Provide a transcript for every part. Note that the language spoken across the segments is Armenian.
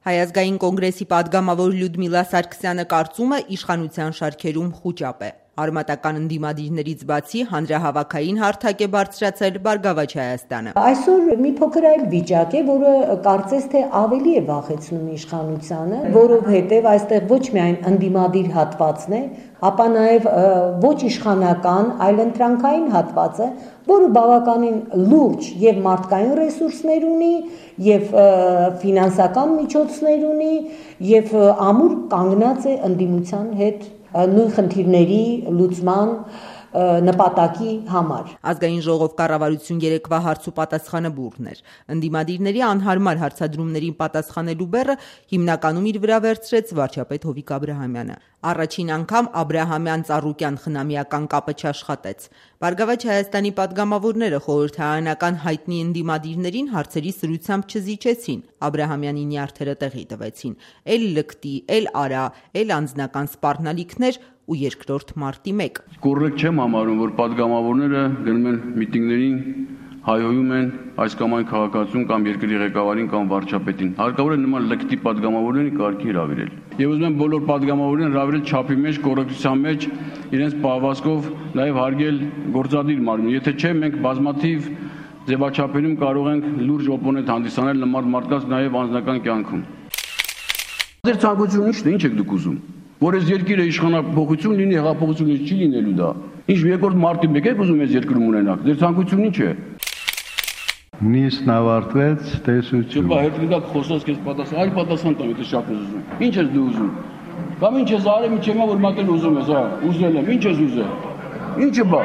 Հայ ազգային կոնգրեսի պատգամավոր Լյուդմիլա Սարգսյանը կարծում է իշխանության շարքերում խուճապ է։ Արմատական ընդդիմադիրներից բացի հանրահավաքային հարթակ է բարձրացել Բարգավաճ Հայաստանը։ Այսօր մի փոքր այլ վիճակ է, որը կարծես թե ավելի է վախեցնում իշխանությանը, որովհետև այստեղ ոչ միայն ընդդիմադիր հատվածն է, ապա նաև ոչ իշխանական, այլ ընտրանքային հատված է, որը բավականին լուրջ եւ մարդկային ռեսուրսներ ունի, եւ ֆինանսական միջոցներ ունի, եւ ամուր կանգնած է ընդդիմության հետ նույն խնդիրների լուծման նպատակի համար։ Ազգային ժողով կառավարություն երեկվա հարց ու պատասխանը բուրն էր։ Ընդդիմադիրների անհարմար հարցադրումներին պատասխանելու բեռը հիմնականում իր վրա վերցրեց վարչապետ Հովիկ Աբրահամյանը։ Առաջին անգամ Աբրահամյան-Ծառուկյան խնամիական կապը չաշխատեց։ Բարգավաճ Հայաստանի պատգամավորները խորհրդարանական հայտնի ընդդիմադիրներին հարցերի սրությամբ չզիջեցին։ Աբրահամյանի նյարդերը տեղի տվեցին։ Էլ լկտի, էլ արա, էլ անձնական սպառնալիքներ ու երկրորդ մարտի 1։ Կոռեկտ չեմ համարում, որ պատգամավորները գնում են միտինգներին, հայհոյում են այս կամ այն քաղաքացուն կամ երկրի ղեկավարին կամ վարչապետին։ Հարկավոր է նման լկտի պատգամավորներին կարգի հրավիրել։ Եվ ուզում եմ բոլոր պատգամավորներին հրավիրել չափի մեջ, կոռեկտության մեջ, իրենց պահվածքով նաև հարգել գործադիր մարմին։ Եթե չէ, մենք բազմաթիվ ձևաչափերում կարող ենք լուրջ օպոնենտ հանդիսանալ նման մարդկանց նաև անձնական կյանքում։ Ձեր ցանկությունն ի՞նչն է, ինչ եք դուք ուզում։ Որ այս երկիրը իշխանափոխություն լինի, հեղափոխություն չի լինելու դա։ Ինչ երկրորդ մարտի 1 եք ուզում այս երկրում ունենալ։ Ձեր ցանկությունն ինչ է։ Նիստն ավարտվեց, տեսություն։ Չփա հետլիկակ խոսած քեզ պատասխան, այլ պատասխան տամ, եթե շատ ես ուզում։ Ինչ ես դու ուզում։ Կամ ինչ ես արել, միջև որ մատել ուզում ես, հա, ուզել եմ, ինչ ես ուզել։ Ինչը բա։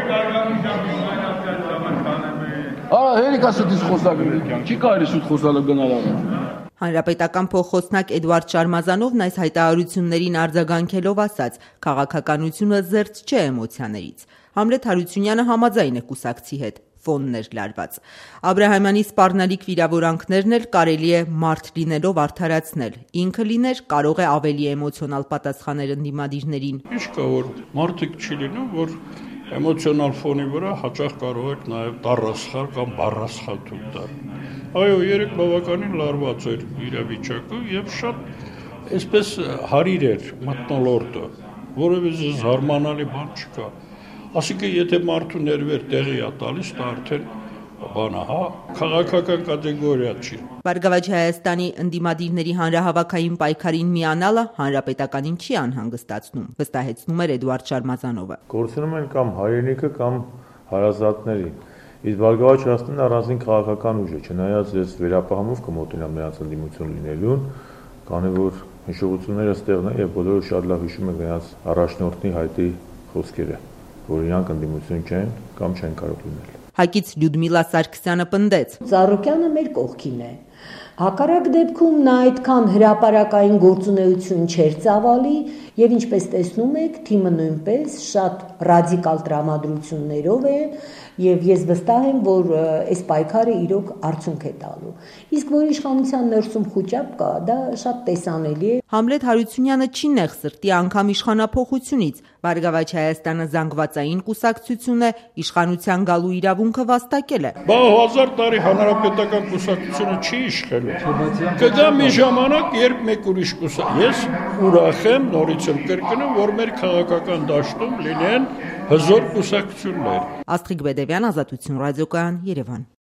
Արա հերիկասից խոսակը։ Չի կարելի սուտ խոսալը գնալ առաջ։ Հանրապետական փոխխոսնակ Էդվարդ Շարմազանովն այս հայտարարություններին արձագանքելով ասաց. «Քաղաքականությունը զերծ չէ էմոցիաներից»։ Համլետ Հարությունյանը համաձայն է կուսակցի հետ, ֆոնն էր լարված։ Աբրահամյանի սպառնալիք վիրավորանքներն էլ կարելի է մարդ լինելով արդարացնել։ Ինքը լիներ կարող է ավելի էմոցիոնալ պատասխաներ ընդդիմադիրներին։ Ինչ կա որ մարդիկ չի լինում, որ էմոցիոնալ ֆոնի վրա հաճախ կարող եք նաև դառասխալ կամ բառասխալ թույլ տալ։ Այո, երեք բավականին լարված էր իրավիճակը եւ շատ այսպես հարիր էր մթնոլորտը, որովհետեւ զարմանալի բան չկա։ Ասիկա եթե մարդու ներվեր տեղի է տալիս, դա արդեն բան է, հա, քաղաքական կատեգորիա չի։ Բարգավաճ Հայաստանի ընդդիմադիրների հանրահավաքային պայքարին միանալը հանրապետականին չի անհանգստացնում, վստահեցնում էր Էդվարդ Շարմազանովը։ Գործնում են կամ հայրենիքը կամ հարազատներին։ Իսկ Բարգավաճ Հայաստանը առանձին քաղաքական ուժ է, չնայած ես վերապահումով կմոտենամ նրանց ընդդիմություն լինելուն, քանի որ հիշողությունները ստեղն է եւ բոլորը շատ լավ հիշում են նրանց առաջնորդի Հայտի խոսքերը, որ իրանք ընդդիմություն չեն կամ չեն կարող լինել։ Հակից Լյուդմիլա Սարգսյանը պնդեց. Ծառուկյանը մեր կողքին է։ Հակառակ դեպքում նա այդքան հրապարակային գործունեություն չէր ծավալի եւ ինչպես տեսնում եք, թիմը նույնպես շատ ռադիկալ տրամադրություններով է եւ ես վստահ եմ, որ այս պայքարը իրոք արդյունք է տալու։ Իսկ որ իշխանության ներսում խոճապ կա, դա շատ տեսանելի է։ Համլետ Հարությունյանը չի նեղ սրտի անգամ իշխանափոխությունից։ Բարգավաճ Հայաստանը զանգվածային կուսակցություն է, իշխանության գալու իրավունքը վաստակել է։ Բա 1000 տարի հանրապետական կուսակցությունը չի իշխելու։ Կգա մի ժամանակ, երբ մեկ ուրիշ ես ուրախ եմ, նորից եմ կրկնում, որ մեր քաղաքական դաշտում լինեն հզոր կուսակցություններ։ Աստղիկ Բեդևյան, Ազատություն ռադիոկայան, Երևան։